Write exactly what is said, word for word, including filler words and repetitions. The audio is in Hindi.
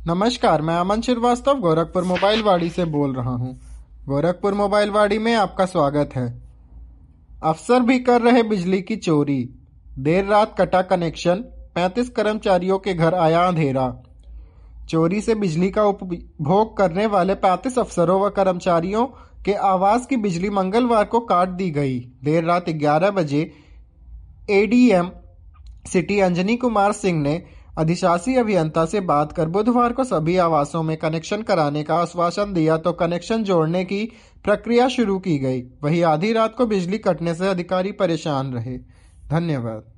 नमस्कार, मैं अमन श्रीवास्तव गोरखपुर मोबाइल वाड़ी से बोल रहा हूँ। गोरखपुर मोबाइल वाड़ी में आपका स्वागत है। अफसर भी कर रहे बिजली की चोरी, देर रात कटा कनेक्शन, पैंतीस कर्मचारियों के घर आया अंधेरा। चोरी से बिजली का उपभोग करने वाले पैंतीस अफसरों व कर्मचारियों के आवास की बिजली मंगलवार को काट दी गई। देर रात ग्यारह बजे एडीएम सिटी अंजनी कुमार सिंह ने अधिशासी अभियंता से बात कर बुधवार को सभी आवासों में कनेक्शन कराने का आश्वासन दिया तो कनेक्शन जोड़ने की प्रक्रिया शुरू की गई। वहीं आधी रात को बिजली कटने से अधिकारी परेशान रहे। धन्यवाद।